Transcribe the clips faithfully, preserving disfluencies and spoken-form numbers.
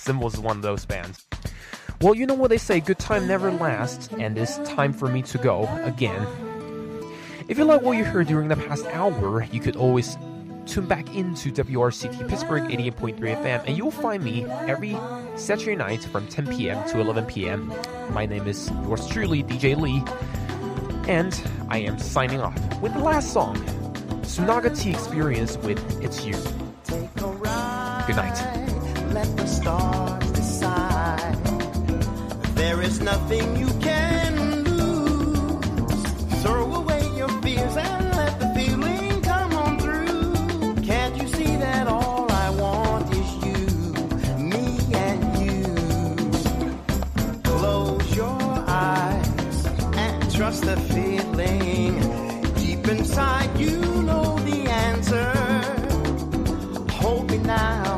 Symbols is one of those bands. Well, you know what they say, good time never lasts, and it's time for me to go again. If you like what you heard during the past hour, you could always tune back into W R C T Pittsburgh eighty-eight point three F M, and you'll find me every Saturday night from ten p.m. to eleven p.m. My name is yours truly, D J Lee, and I am signing off with the last song, Sunaga T Experience with It's You. Good night. Let the stars decide. There is nothing you can lose. Throw away your fears and let the feeling come on through. Can't you see that all I want is you, me and you? Close your eyes and trust the feeling. Deep inside you know the answer. Hold me now.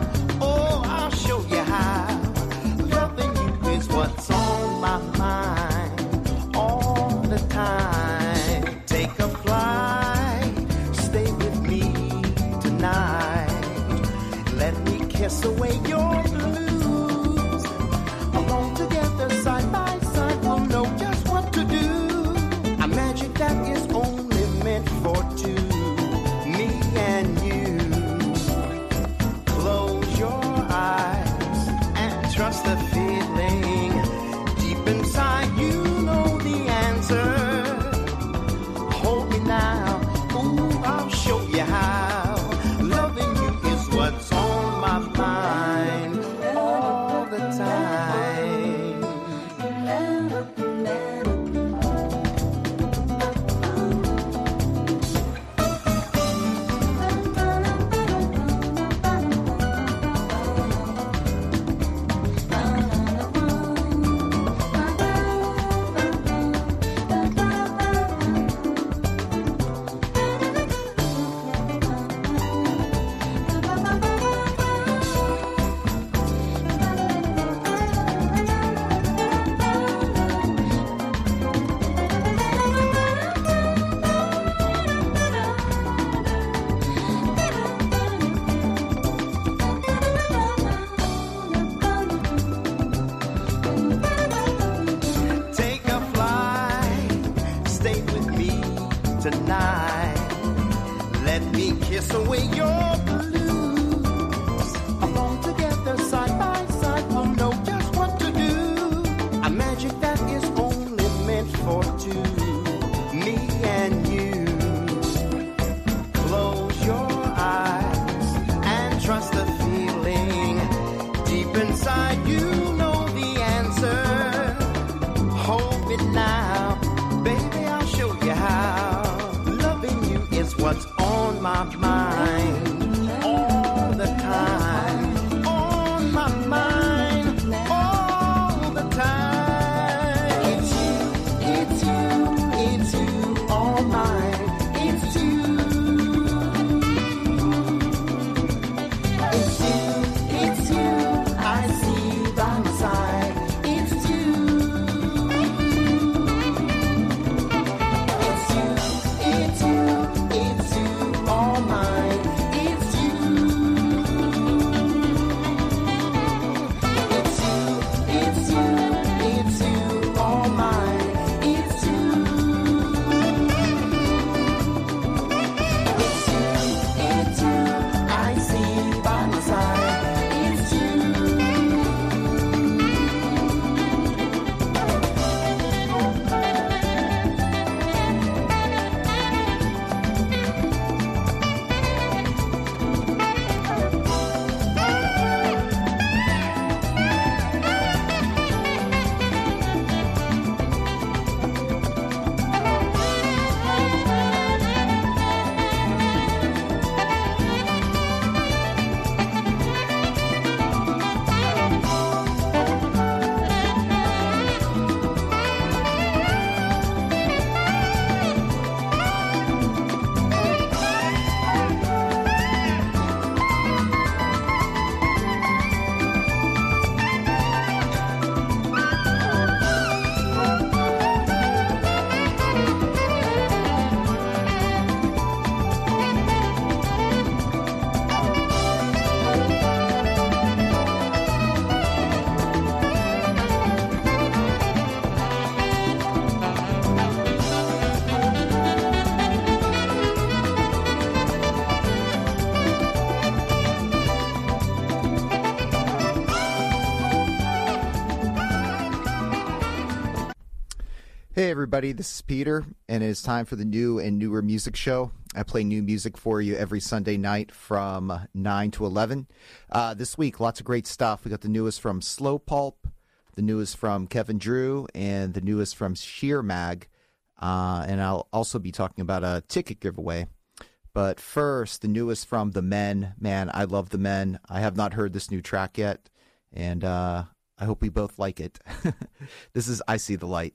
What's on my mind all the time? Take a flight, stay with me tonight. Let me kiss away your blues. Alone together, side by side, we'll know just what to do. A magic that is only meant for two, me and you. Close your eyes and trust the feeling. Inside you know the answer. Hold me now, ooh, I'll show you how. Loving you is what's on my mind all the time. Kiss away your blues. Alone together, side by side, we'll know just what to do. A magic that is only meant for two, me and you. Close your eyes and trust the feeling. Deep inside you know the answer. Hold it now, baby, I'll show you how. Loving you is what's on my mind all the time, on my mind all the time. It's you, it's you, it's you, all mine. It's you, it's you, it's you. I see you by my side. It's you, it's you, it's you, it's you. All mine. Hey everybody, this is Peter, and it is time for the new and newer music show. I play new music for you every Sunday night from nine to eleven. Uh, this week, lots of great stuff. We got the newest from Slow Pulp, the newest from Kevin Drew, and the newest from Sheer Mag. Uh, and I'll also be talking about a ticket giveaway. But first, the newest from The Men. Man, I love The Men. I have not heard this new track yet, and uh, I hope we both like it. This is I See the Light.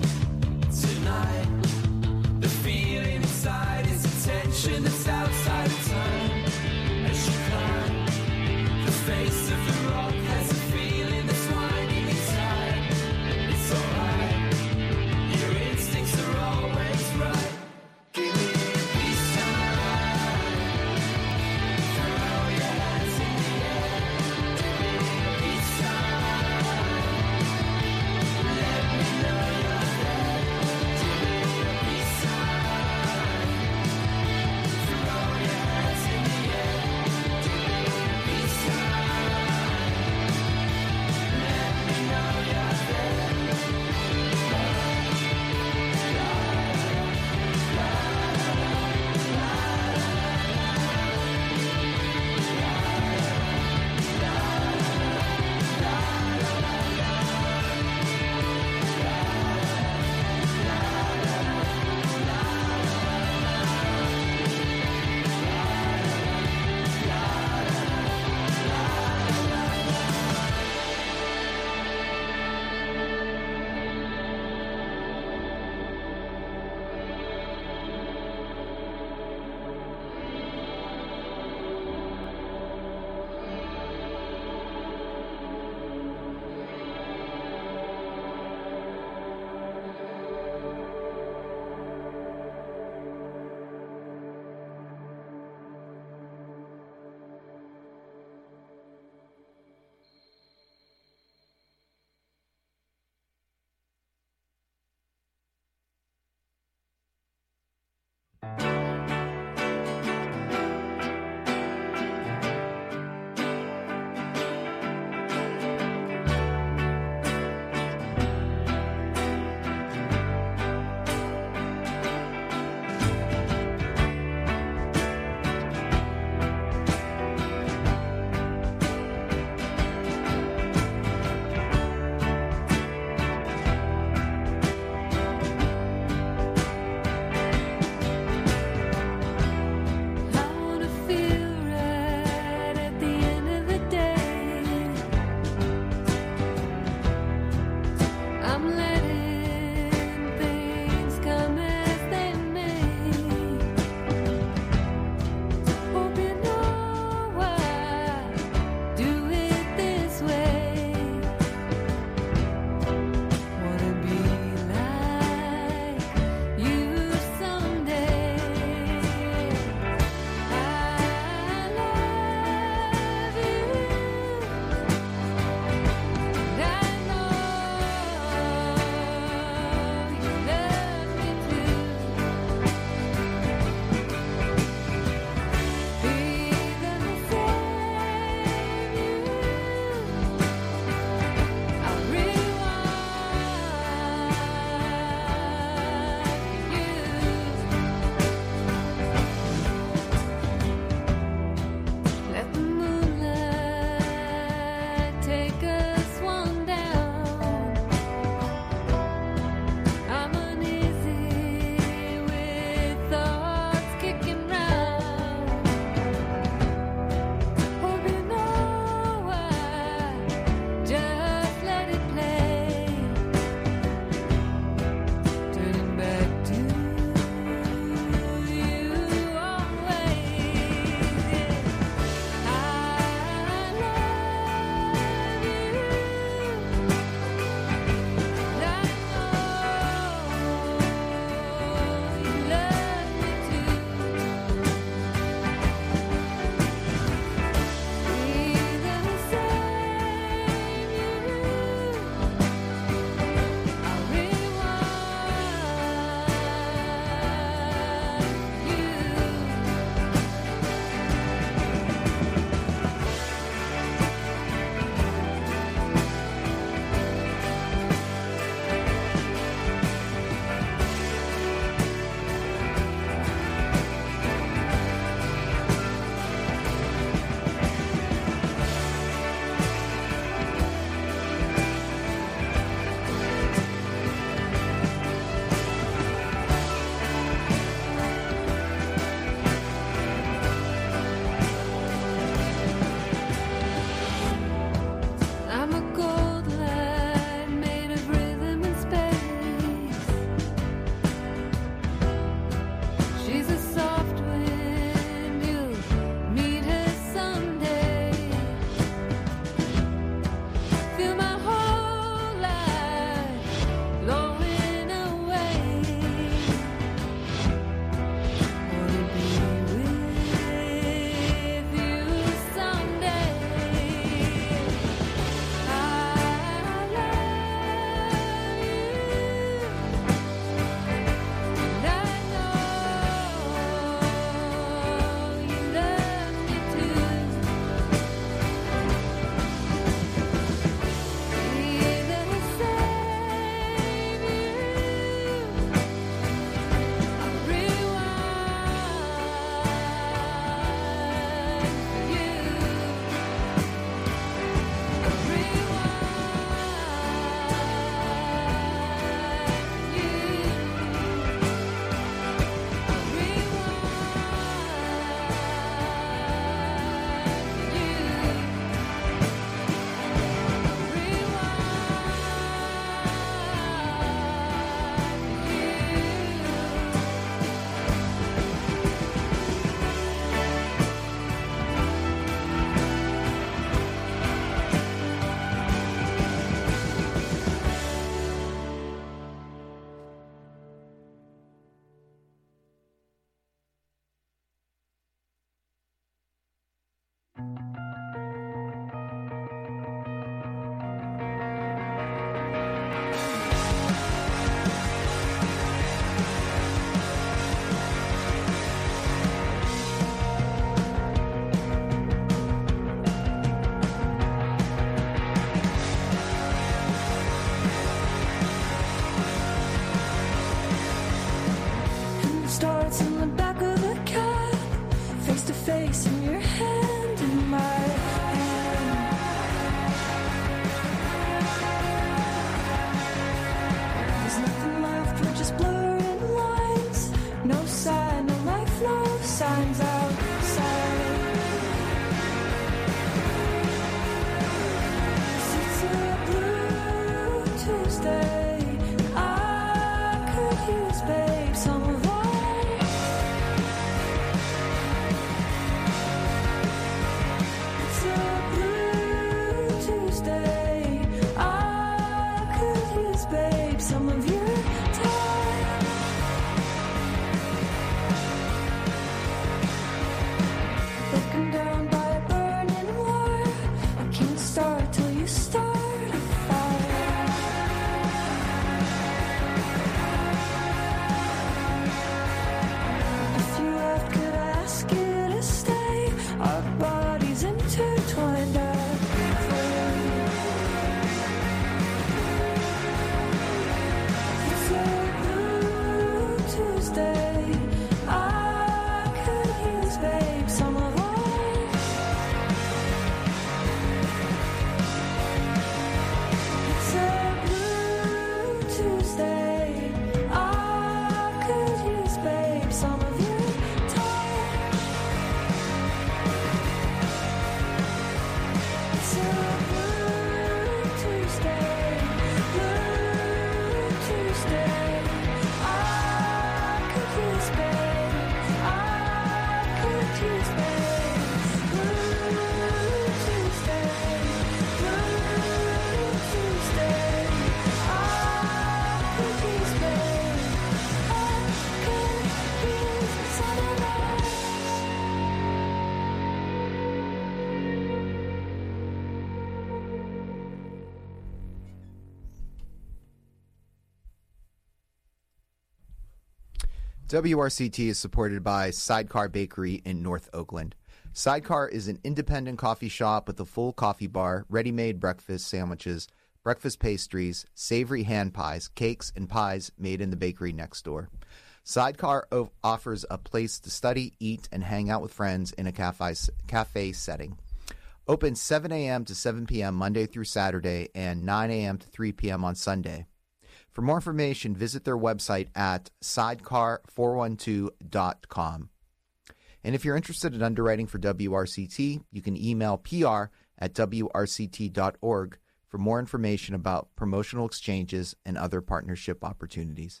W R C T is supported by Sidecar Bakery in North Oakland. Sidecar is an independent coffee shop with a full coffee bar, ready-made breakfast sandwiches, breakfast pastries, savory hand pies, cakes, and pies made in the bakery next door. Sidecar o- offers a place to study, eat, and hang out with friends in a cafe, cafe setting. Open seven a.m. to seven p.m. Monday through Saturday and nine a.m. to three p.m. on Sunday. For more information, visit their website at sidecar four one two dot com. And if you're interested in underwriting for W R C T, you can email P R at W R C T dot org for more information about promotional exchanges and other partnership opportunities.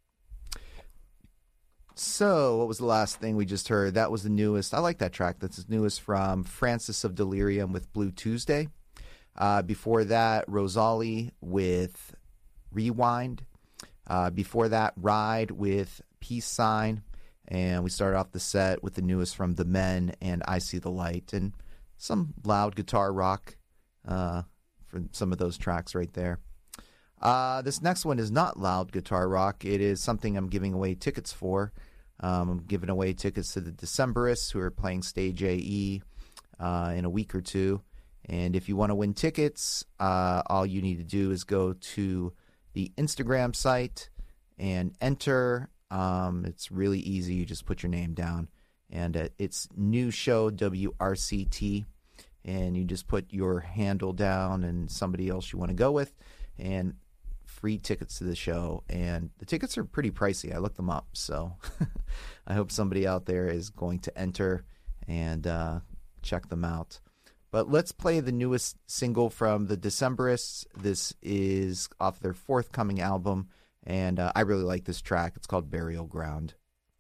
So, what was the last thing we just heard? That was the newest. I like that track. That's the newest from Francis of Delirium with Blue Tuesday. Uh, before that, Rosalie with Rewind. Uh, before that, Ride with Peace Sign. And we started off the set with the newest from The Men and I See the Light. And some loud guitar rock uh, for some of those tracks right there. Uh, this next one is not loud guitar rock. It is something I'm giving away tickets for. Um, I'm giving away tickets to the Decemberists who are playing Stage A E uh, in a week or two. And if you want to win tickets, uh, all you need to do is go to the Instagram site and enter. Um, it's really easy. You just put your name down. And uh, it's New Show W R C T. And you just put your handle down and somebody else you want to go with. And free tickets to the show. And the tickets are pretty pricey. I looked them up. So I hope somebody out there is going to enter and uh, check them out. But let's play the newest single from the Decemberists. This is off their forthcoming album. And uh, I really like this track. It's called Burial Ground.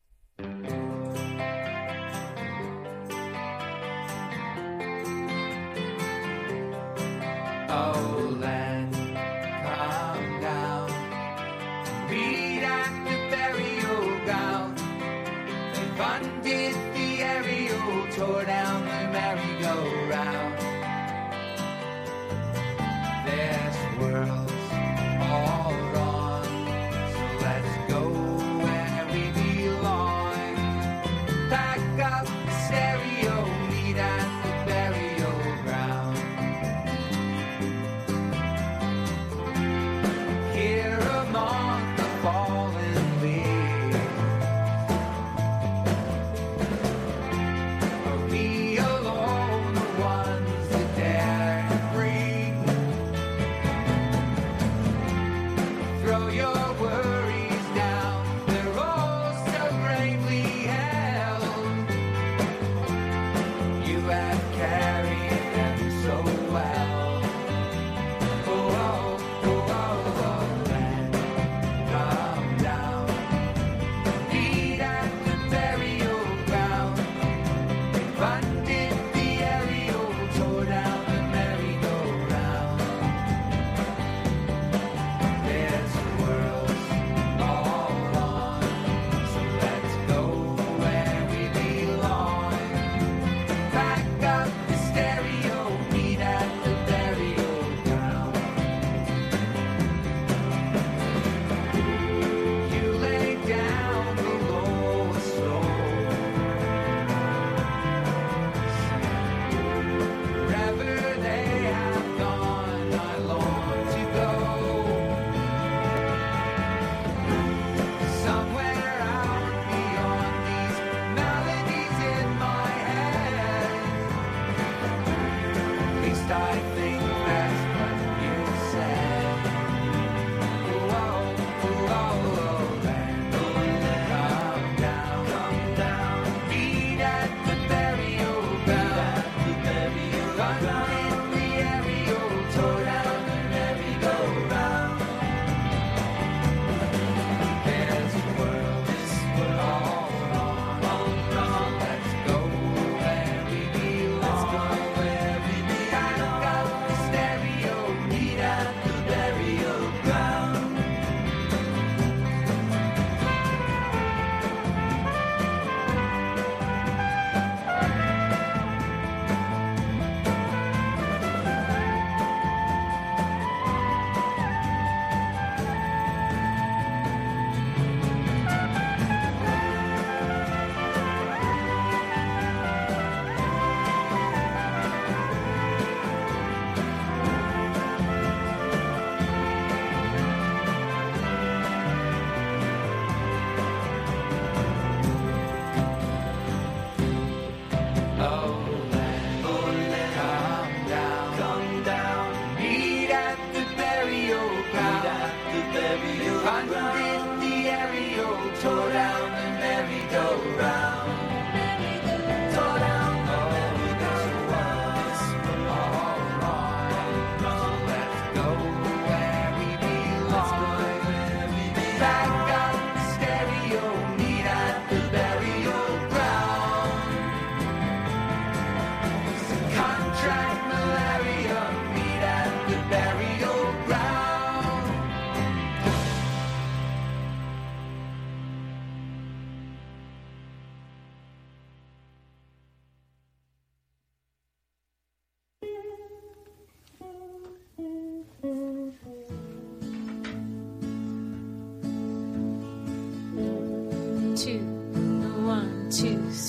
Oh, land, come down. Meet at the burial ground. They funded the aerial, tore down the merry-go-round. This world's all wrong, so let's go where we belong. Pack up the stereo, meet at the burial ground. Here among the fallen leaves, are we alone, the ones that dare to breathe? Throw your worries down, they're all so bravely held. You have carried them so well. Oh, oh, oh, oh, oh, land, come down. Meet at the burial ground. They funded the aerial, tore down the merry-go-round. This world's all wrong, so let's go where we belong. Pack up the stereo, meet at the burial ground. You lay down below a soul. Wherever they have gone, I long to go. Somewhere out beyond these melodies in my head. At least I think that's what you said. Oh, oh, oh, oh, land, come down, come down. Meet at the burial ground. Funded the aerial, tore down the merry-go-round. This world is all wrong, all wrong. Let's go where we belong. Pack up the stereo, meet at the burial ground.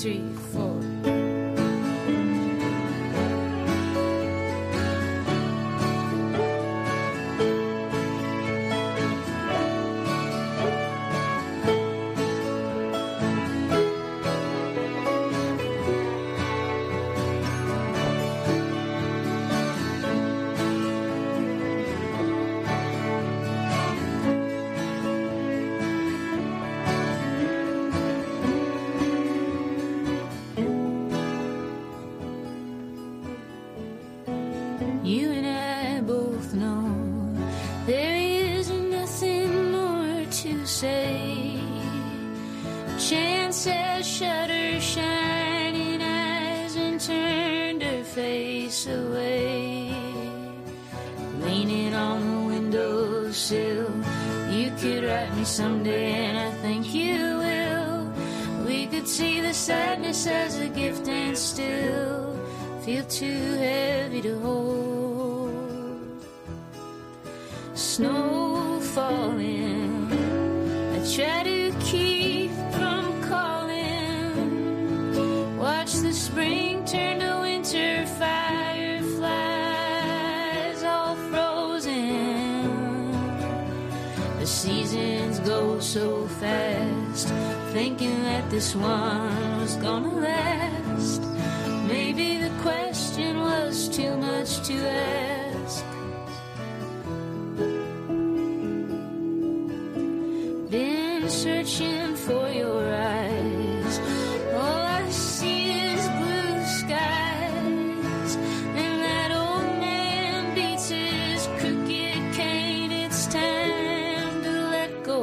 three, four. You and I both know there is nothing more to say. Chance has shut her shining eyes and turned her face away. Leaning on the windowsill, you could write me someday, and I think you will. We could see the sadness as a gift and still feel too heavy to hold. Snow falling, I try to keep from calling. Watch the spring turn to winter, fireflies all frozen. The seasons go so fast, thinking that this one was gonna last. Maybe the question was too much to ask. Been searching for your eyes, all I see is blue skies. And that old man beats his crooked cane, it's time to let go.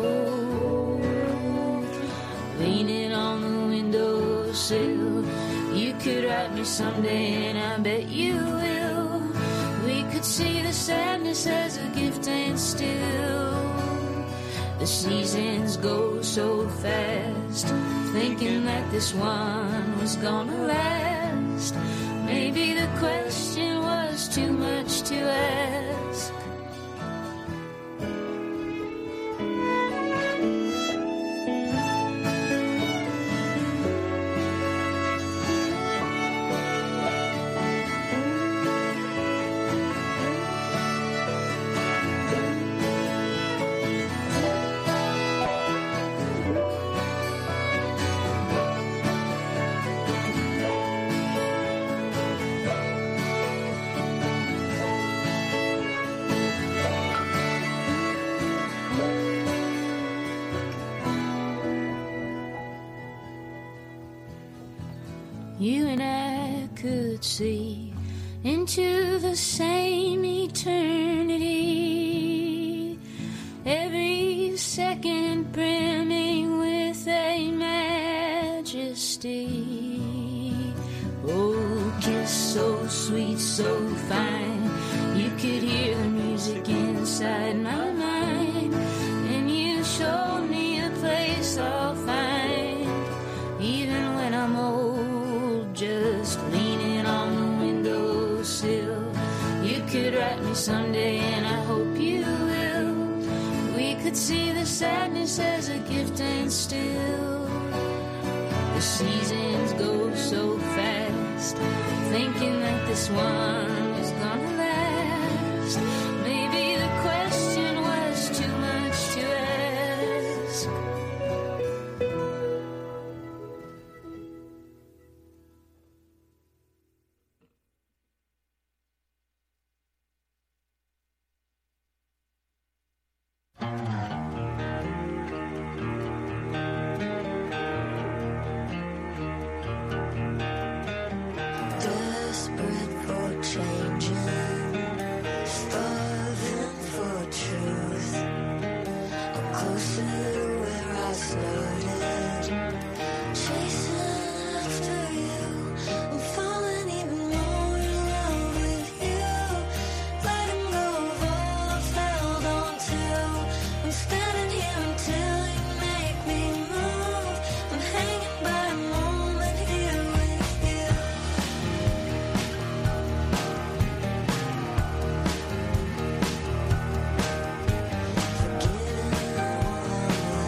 Leaning on the windowsill, you could write me someday, and I bet you will. We could see the sadness as a gift and still the seasons go so fast, thinking that this one was gonna last. Maybe the question was too much to ask. You and I could see into the same eternity, every second brimming with a majesty. Oh, kiss so sweet, so fine, you could hear the music inside my mind. And you showed me a place I'll find, even when I'm old, just leaning on the windowsill. You could write me someday, and I hope you will. We could see the sadness as a gift and still the seasons go so fast, thinking that this one is gonna last. Maybe the question was too much to ask. Desperate for changing, starving for truth. I'm closer to where I started, chasing after you. I'm falling even more in love with you, letting go of all I held on to. I'm standing here until you make me move. I'm hanging by a moment here with you. Forgetting all I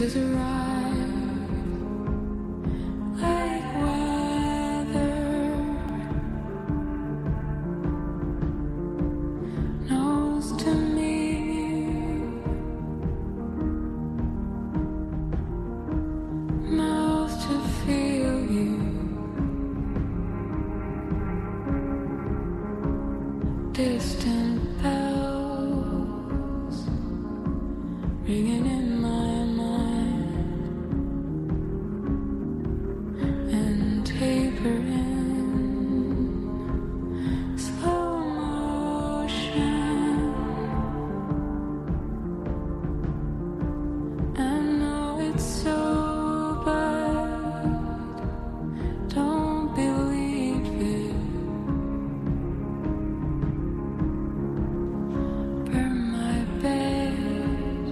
has arrived like weather, knows to meet you, knows to feel you, distant bells ringing in my mind and taper in slow motion. I know it's so bad, don't believe it. Burn my bed,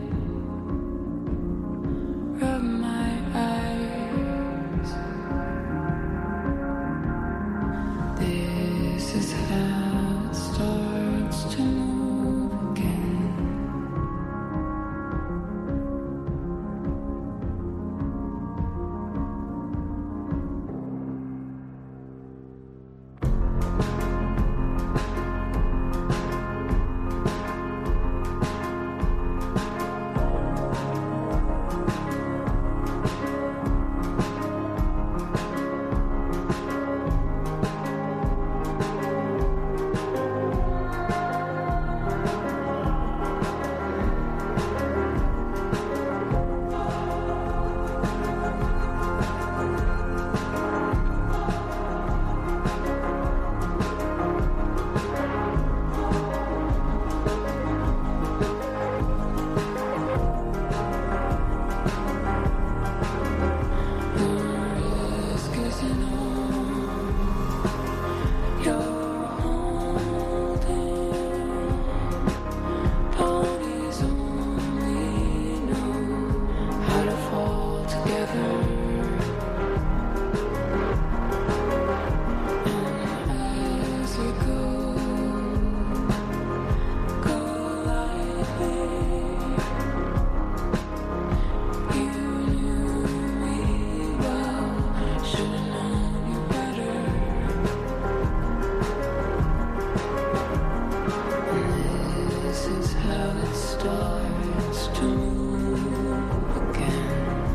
rub my eyes. This is how it starts to move again. Risk isn't all you're holding. Ponies only know how to fall together. And as you go, go lightly. You knew me well, should've known you better. This is how it starts to move again.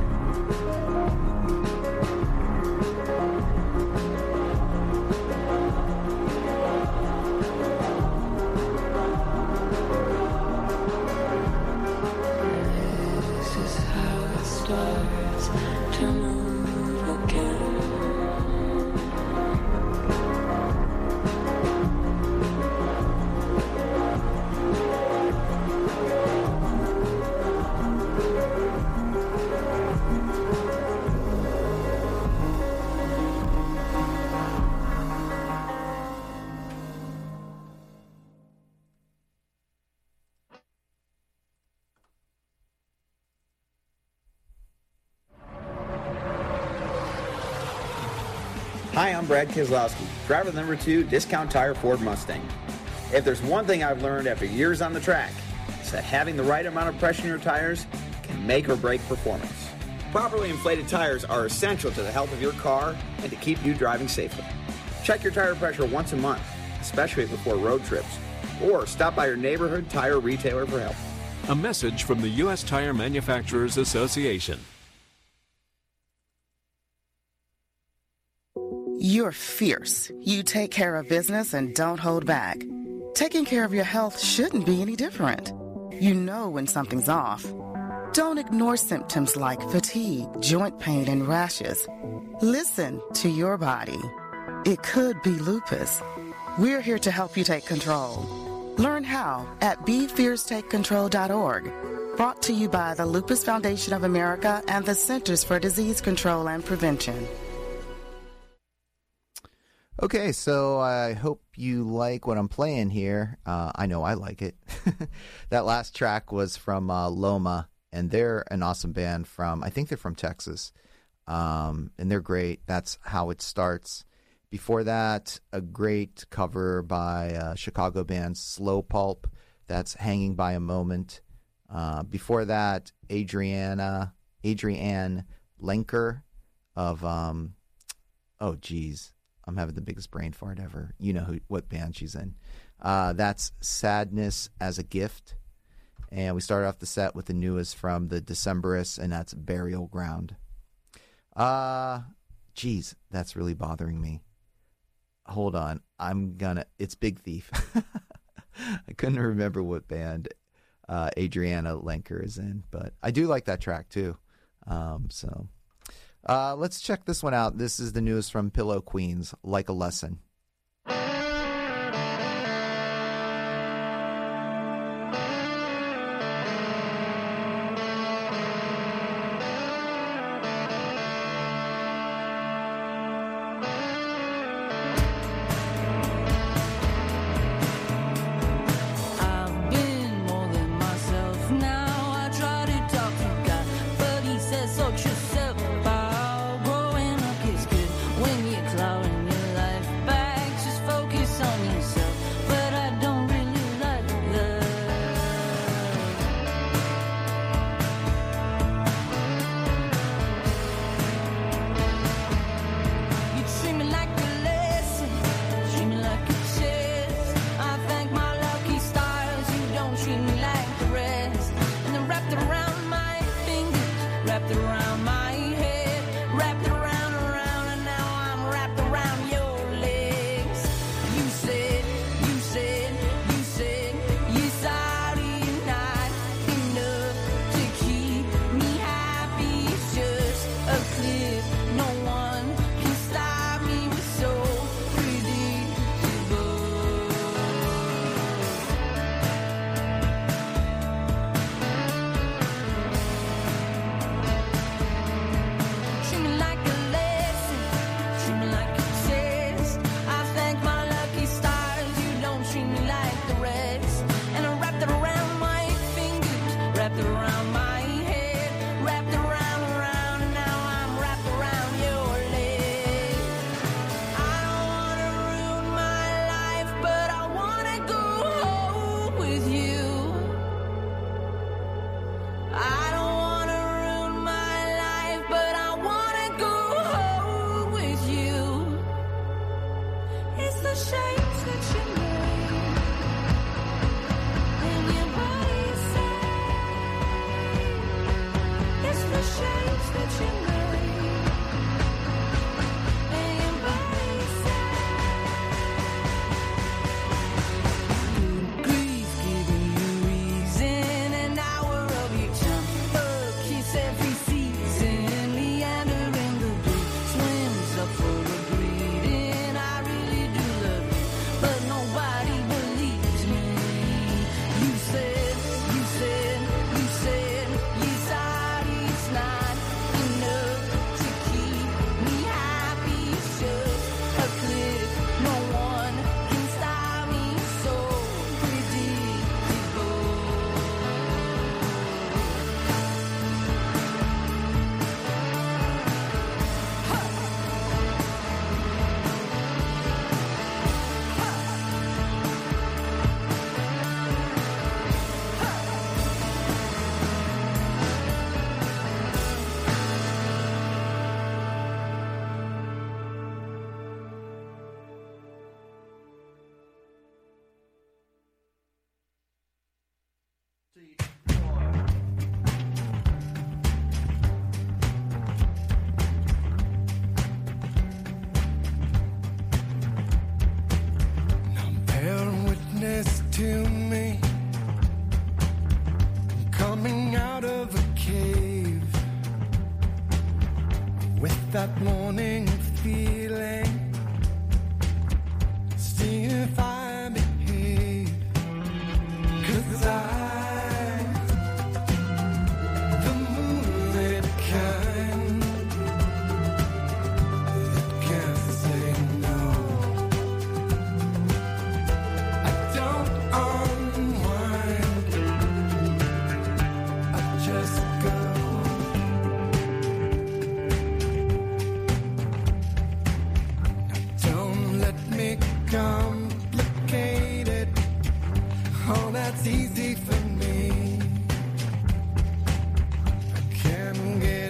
This is how it starts to move again. Hi, I'm Brad Keselowski, driver number two, Discount Tire Ford Mustang. If there's one thing I've learned after years on the track, it's that having the right amount of pressure in your tires can make or break performance. Properly inflated tires are essential to the health of your car and to keep you driving safely. Check your tire pressure once a month, especially before road trips, or stop by your neighborhood tire retailer for help. A message from the U S Tire Manufacturers Association. You're fierce. You take care of business and don't hold back. Taking care of your health shouldn't be any different. You know when something's off. Don't ignore symptoms like fatigue, joint pain, and rashes. Listen to your body. It could be lupus. We're here to help you take control. Learn how at be fierce take control dot org. Brought to you by the Lupus Foundation of America and the Centers for Disease Control and Prevention. Okay, so I hope you like what I'm playing here. Uh, I know I like it. That last track was from uh, Loma, and they're an awesome band from, I think they're from Texas, um, and they're great. That's How It Starts. Before that, a great cover by uh, Chicago band Slow Pulp. That's Hanging by a Moment. Uh, before that, Adriana, Adrienne Lenker of, um, oh, geez, I'm having the biggest brain fart ever. You know who, what band she's in. Uh, that's Sadness as a Gift. And we started off the set with the newest from the Decemberists, and that's Burial Ground. Uh, geez, that's really bothering me. Hold on. I'm gonna, it's Big Thief. I couldn't remember what band uh, Adriana Lenker is in, but I do like that track too. Um, so uh, let's check this one out. This is the newest from Pillow Queens, Like a Lesson. I've been more than myself now. I try to talk to God, but he says sort yourself out. Growing up is good when you're clawing your life back. Just focus on yourself, but I don't really like that. You treat me like a lesson, treat me like a test. I thank my lucky stars you don't treat me like the rest. And then wrapped it around my fingers, wrapped it around my head, wrapped it around, around, and now I'm wrapped around your legs. You said, you said, you said, yes, I did not enough to keep me happy. It's just a clip, no one can stop me. We're so predictable. Treat me like a lesson, treat me like a test. I thank my lucky stars you don't treat me like the rest. And I wrapped it around my fingers, wrapped it around my head, wrapped it around, around, and now I'm wrapped around your legs. I don't wanna ruin my life, but I wanna go home with you. I don't wanna ruin my life, but I wanna go home with you. It's the shapes that you make, and your body say. It's the shapes that you make, and your body say. Grief giving you reason, an hour of your time, a kiss every season, meandering the blue, swims up for a breathing. I really do love you, but nobody believes me. You said, you said, you said, yes, I, it's not enough to keep me happy. It's just a clip, no one can stop me. So predictable. Bear witness to me coming out of a cave with that morning feeling. See if I behave, 'cause I, the moonlit kind that can't say no. I don't unwind, I just go. Now don't let me complicate it. Oh, that's easy for me. I can get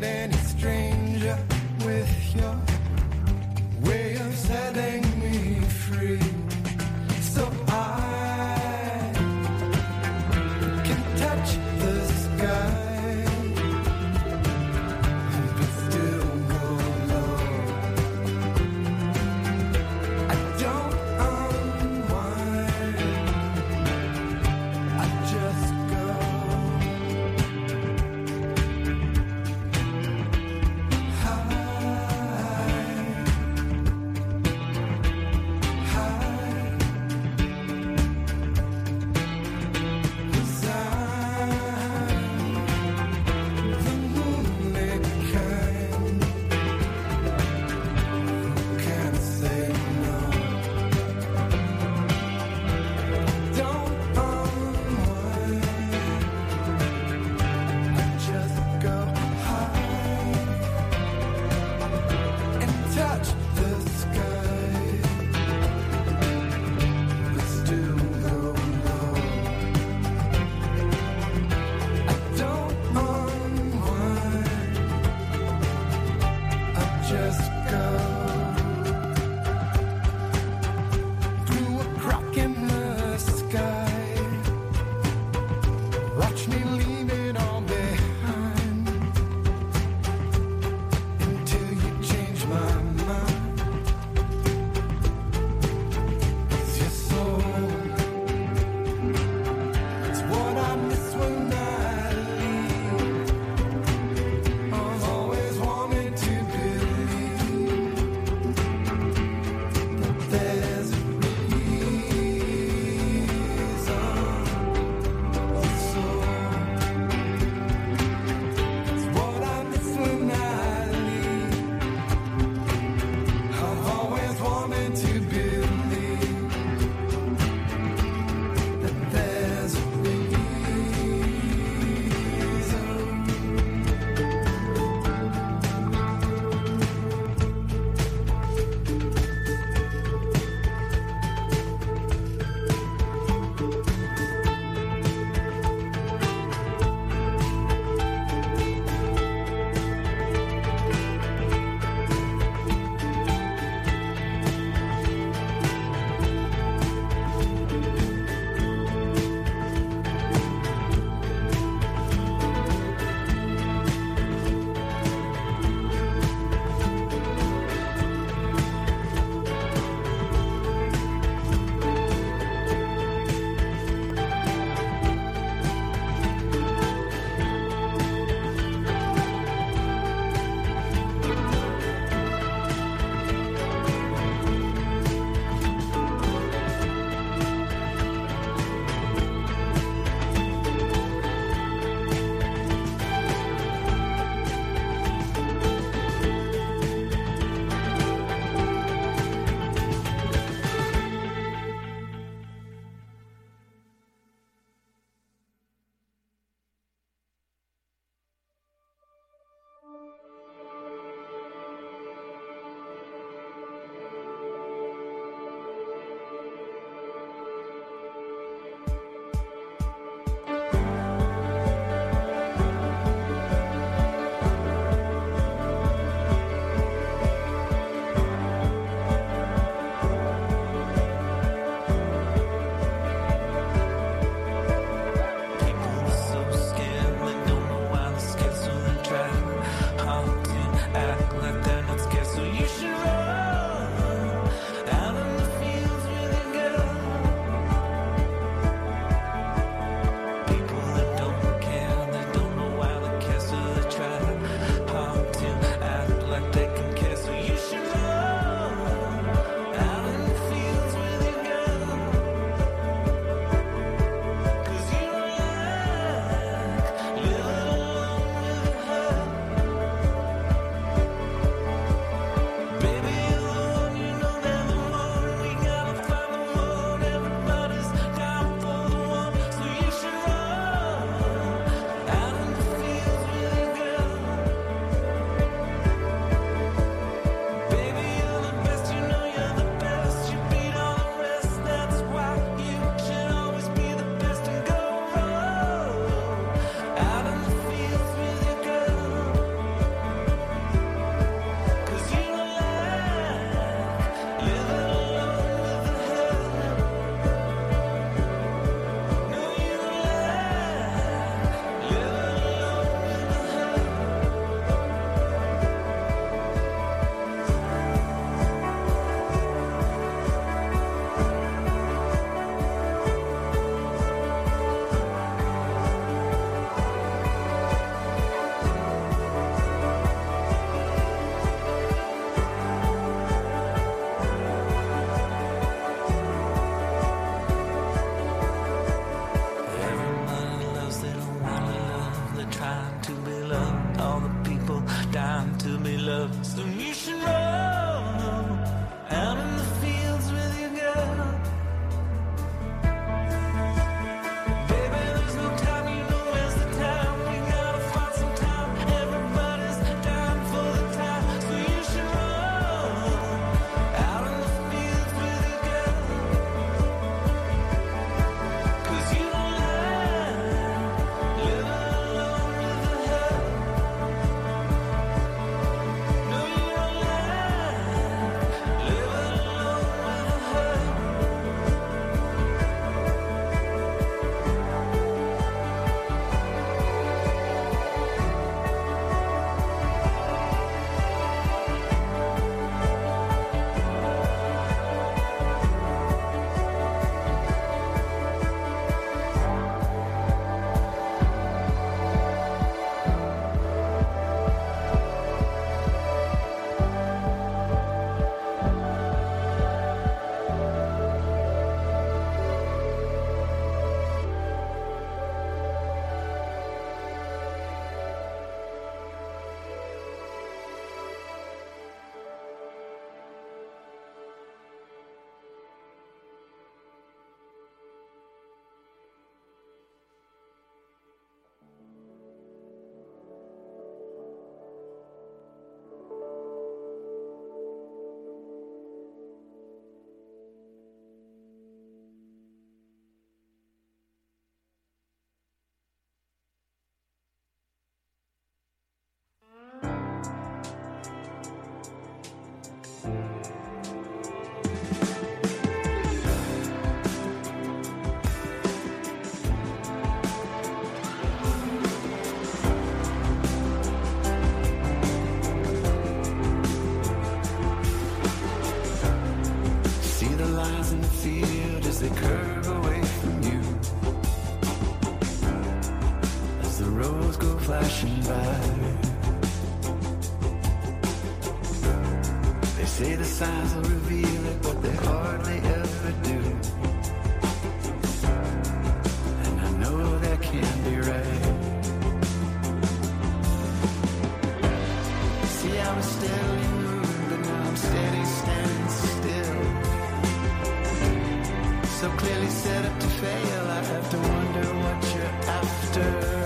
as they curve away from you, as the roads go flashing by. They say the signs will reveal it, but they hardly ever do. And I know that can't be right. See, I was steadily moving, but now I'm steady standing still. So clearly set up to fail, I have to wonder what you're after.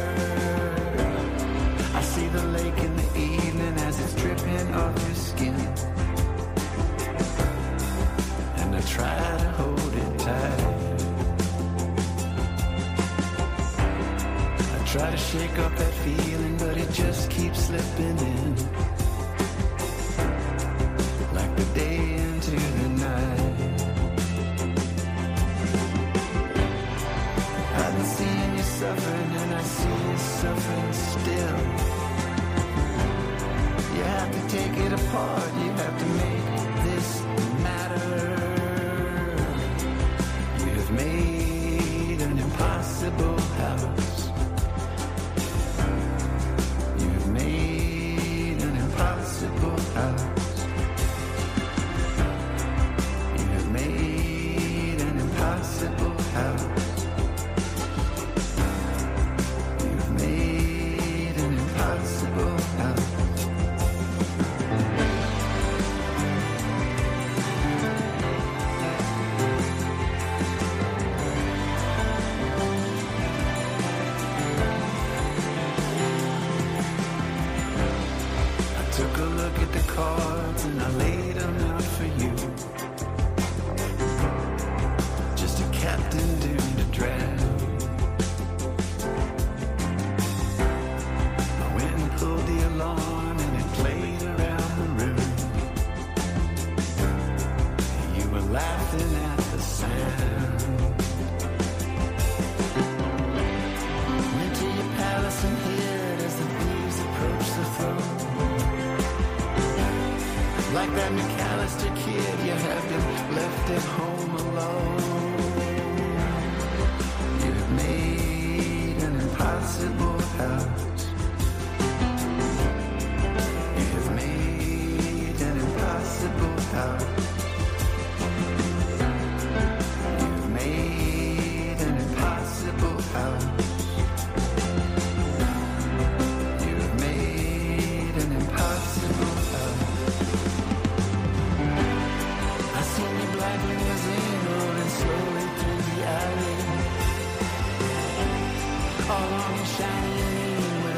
I see the lake in the evening as it's dripping off your skin, and I try to hold it tight. I try to shake off that feeling, but it just keeps slipping in, like the day into the night. I've been seeing you suffering, and I see you suffering still. You have to take it apart, you have to make this matter. You have made an impossible house. You have made an impossible house. You have made an impossible house. You've made an impossible house. I took a look at the cards and I laid them out for you. Just a captain doomed to drown. I went and pulled the alarm and it played around the room. You were laughing at the sound. Went to your palace and hid as the thieves approached the throne. Like that McAllister kid, you have been left at home alone. You have made an impossible house. You have made an impossible house. You have made an impossible house. You have made an impossible house. I seen your black limousine rolling slowly through the alley. All on and shiny and mean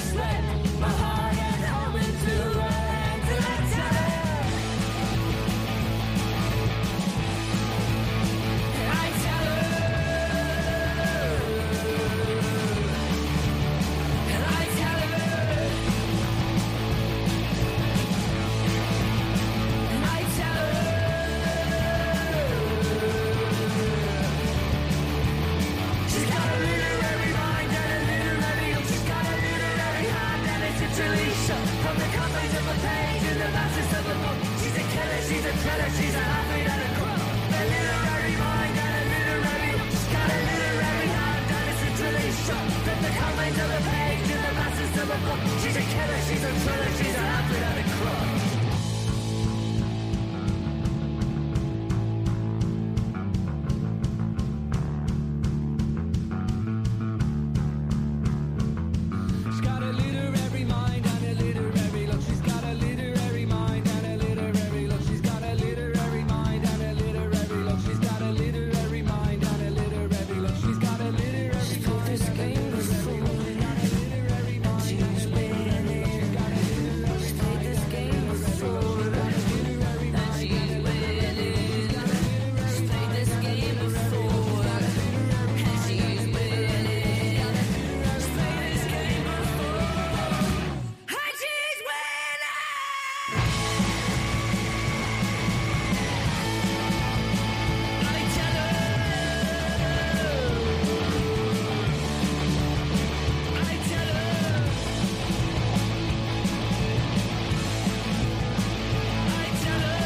split my heart and held into her hands, and I tell her, and I tell her, and I tell her, and I tell her. She's got a literary mind and a literary look. She's got a literary hand and it's literally shut from the covers of a page in the masses of a book. She's a killer, she's a thriller, she's a athlete and a crook. A literary mind and a literary look. She's got a literary hand and it's literally shut from the covers of a page in the masses of a book. She's a killer, she's a thriller, she's an athlete and a crook. She's got a literary mind and a literary look. She's got a literary mind and a literary look. She's got a literary mind and a literary look. She's got a literary mind and a literary look. She's got a literary mind and a literary look. She's winning. She's got a literary. She's played this game before. And she's winning. She's played this game before. And she's winning. She's played this game before. And she's winning. I tell her. I tell her. I tell her.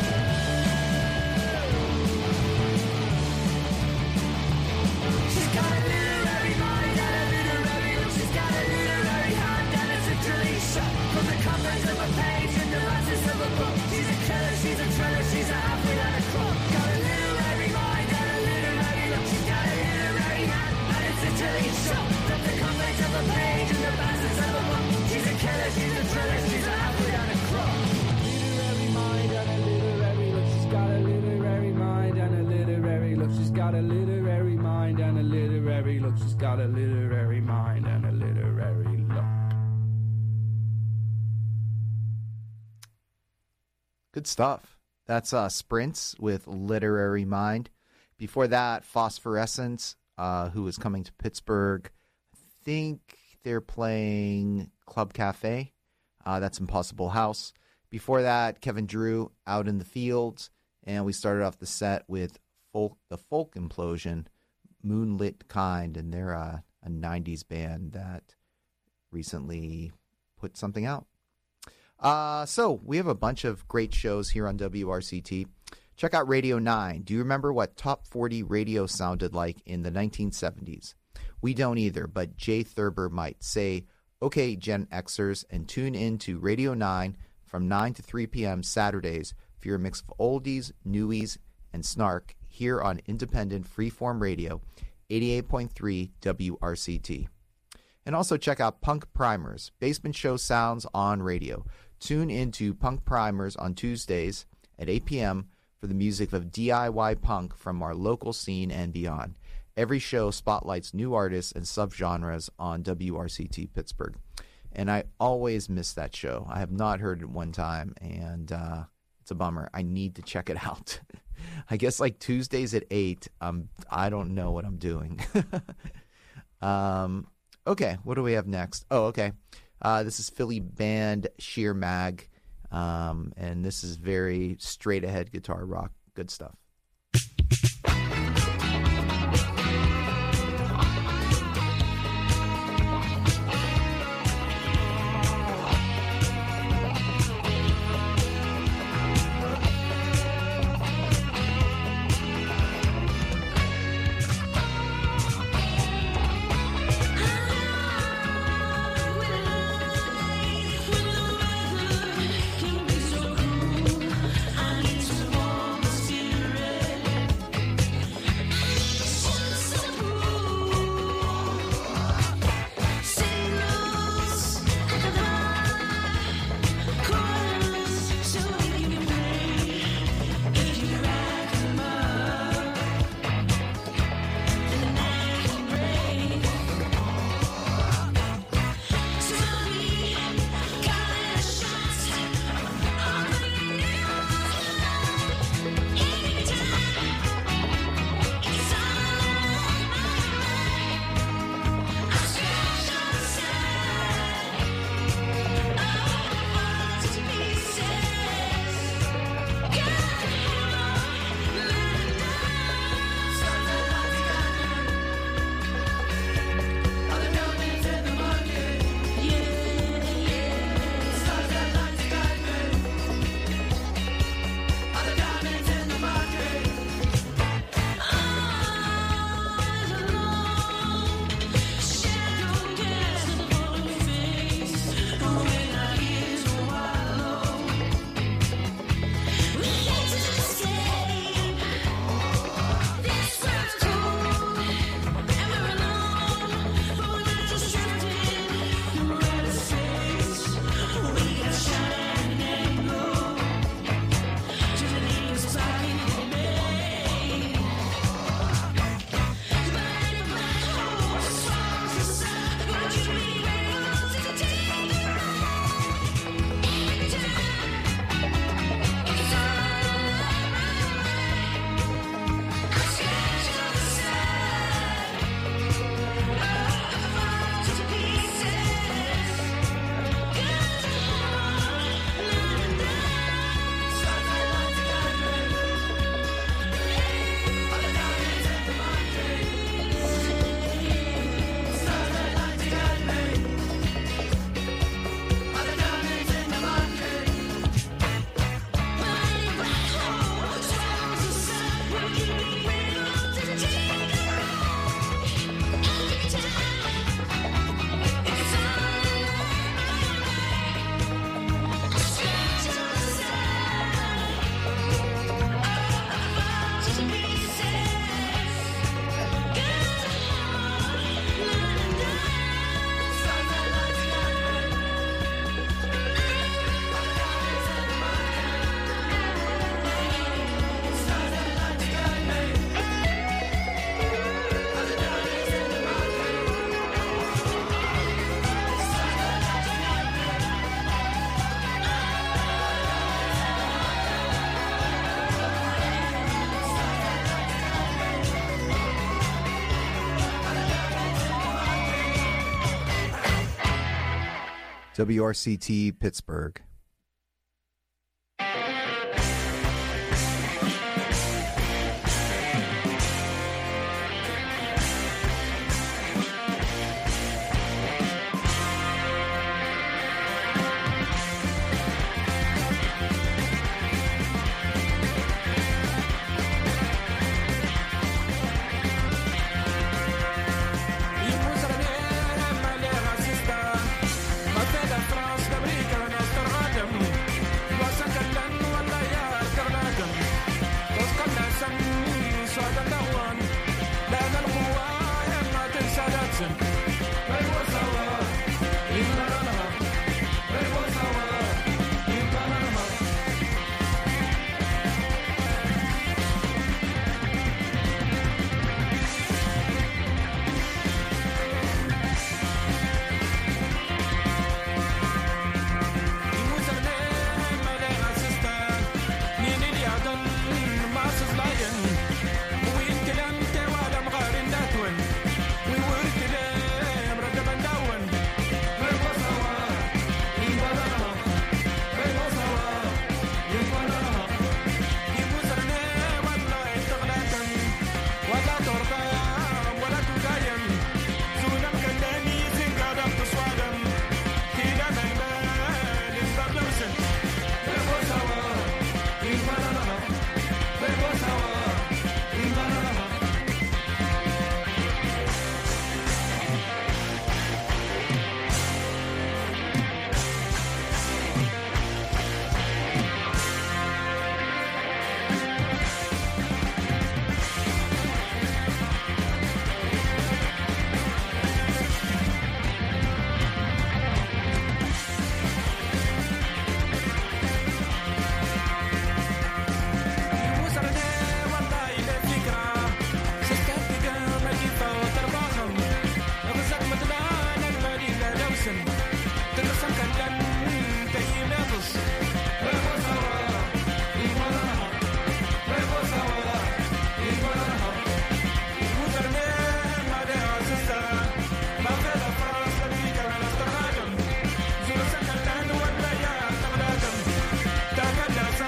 She's got a literary mind and a literary look. She's got a literary hand and it's literally shut from the covers of a page in the masses of a book. She's a killer, she's a thriller, she's a athlete and a crook. Got a literary mind and a literary look. She's got a literary hand and it's literally shut from the covers of a page in the masses of a book. She's a killer, she's a thriller, she's an athlete and a crook. Literary mind and a literary look. She's got a literary mind and a literary look. She's got a literary mind and a literary look. She's got a literary mind and a literary look. Good stuff. That's uh, Sprints with Literary Mind. Before that, Phosphorescence, uh, who is coming to Pittsburgh. I think they're playing Club Cafe. Uh, that's Impossible House. Before that, Kevin Drew, Out in the Fields. And we started off the set with folk, the Folk Implosion, Moonlit Kind. And they're uh, a nineties band that recently put something out. Uh, so we have a bunch of great shows here on W R C T. Check out Radio nine. Do you remember what Top forty radio sounded like in the nineteen seventies? We don't either, but Jay Thurber might. Say, okay, Gen Xers, and tune in to Radio nine from nine to three p.m. Saturdays for your mix of oldies, newies, and snark here on independent freeform radio, eighty-eight point three W R C T. And also check out Punk Primers, Basement Show Sounds on radio. Tune into Punk Primers on Tuesdays at eight p.m. for the music of D I Y punk from our local scene and beyond. Every show spotlights new artists and subgenres on W R C T Pittsburgh. And I always miss that show. I have not heard it one time, and uh, it's a bummer. I need to check it out. I guess like Tuesdays at eight, um, I don't know what I'm doing. um, okay, what do we have next? Oh, okay. Uh, this is Philly band Sheer Mag, um, and this is very straight-ahead guitar rock. Good stuff. Can be so cool. I need some warm, mysterious. W R C T Pittsburgh. Johnson.